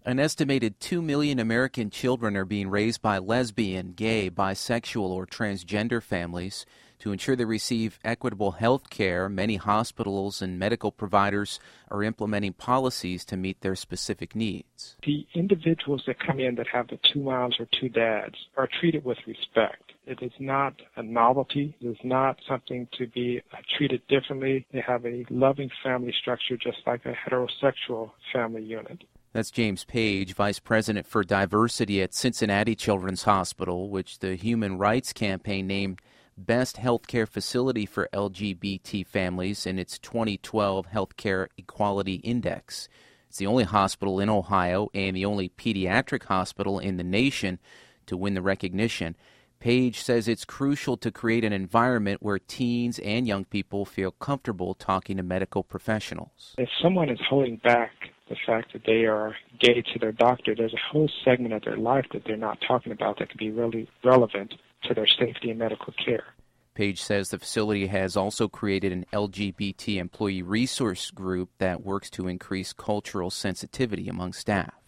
An estimated 2 million American children are being raised by lesbian, gay, bisexual, or transgender families. To ensure they receive equitable health care, many hospitals and medical providers are implementing policies to meet their specific needs. The individuals that come in that have the two moms or two dads are treated with respect. It is not a novelty. It is not something to be treated differently. They have a loving family structure just like a heterosexual family unit. That's James Page, Vice President for Diversity at Cincinnati Children's Hospital, which the Human Rights Campaign named Best Healthcare Facility for LGBT Families in its 2012 Healthcare Equality Index. It's the only hospital in Ohio and the only pediatric hospital in the nation to win the recognition. Page says it's crucial to create an environment where teens and young people feel comfortable talking to medical professionals. If someone is holding back the fact that they are gay to their doctor, there's a whole segment of their life that they're not talking about that could be really relevant to their safety and medical care. Page says the facility has also created an LGBT employee resource group that works to increase cultural sensitivity among staff.